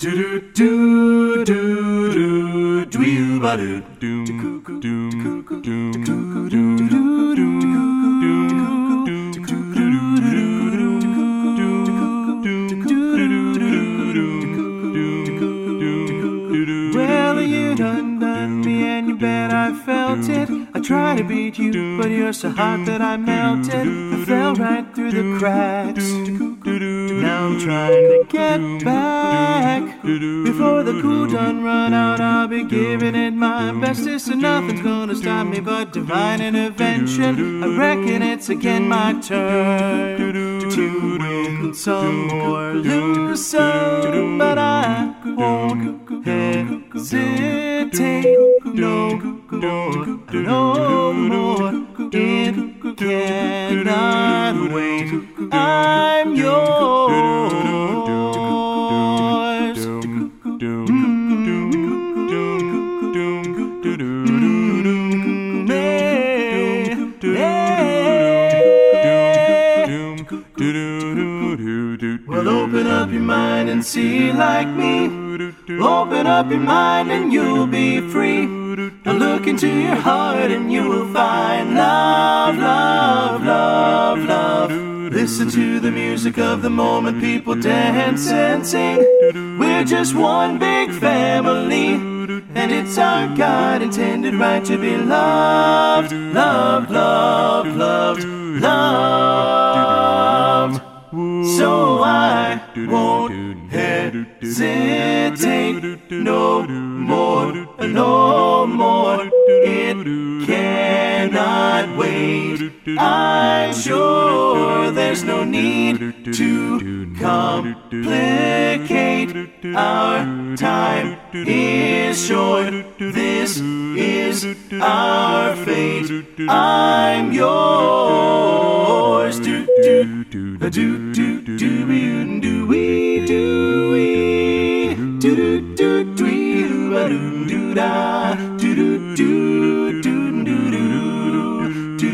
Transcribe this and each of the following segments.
Well, you done me and you bet I felt it. I tried to beat you, but you're so hot that I melted. I fell right through the cracks. Now I'm trying to get back. Before the cool done run out, I'll be giving it my bestest, and nothing's gonna stop me but divine intervention. I reckon it's again my turn to win some or lose some, but I won't hesitate no more, no more. It cannot wait. I'm yours. Well, open up your mind and see like me. Open up your mind and you'll be free. Now look into your heart and you will find love, love, love, love. Listen to the music of the moment, people dance and sing. We're just one big family, and it's our God-intended right to be loved, loved, loved, loved, loved. So I won't hesitate no more, no more. It cannot wait. I'm sure there's no need to complicate. Our time is short. This is our fate. I'm yours. Do do do do do do do we do we do do do do do da do do do do do do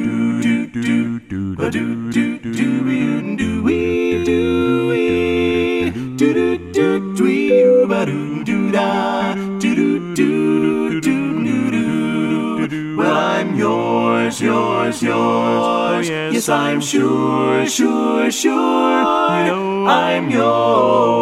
do do do do we do we do do do do da do do do do do. Well, I'm yours, yours, yours. Yes, I'm sure, sure, sure. I'm yours.